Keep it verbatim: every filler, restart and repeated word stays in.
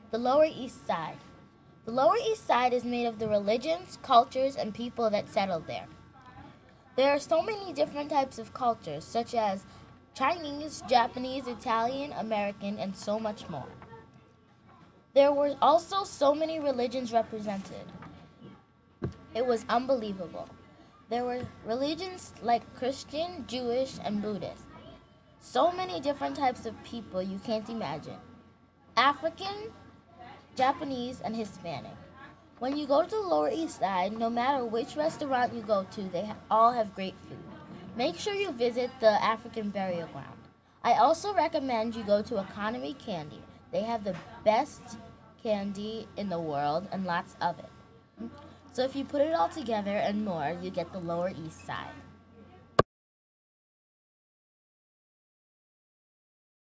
The Lower East Side. The Lower East Side is made of the religions, cultures, and people that settled there. There are so many different types of cultures, such as Chinese, Japanese, Italian, American, and so much more. There were also so many religions represented. It was unbelievable. There were religions like Christian, Jewish, and Buddhist. So many different types of people you can't imagine. African, Japanese, and Hispanic. When you go to the Lower East Side, no matter which restaurant you go to, they all have great food. Make sure you visit the African Burial Ground. I also recommend you go to Economy Candy. They have the best candy in the world and lots of it. So if you put it all together and more, you get the Lower East Side.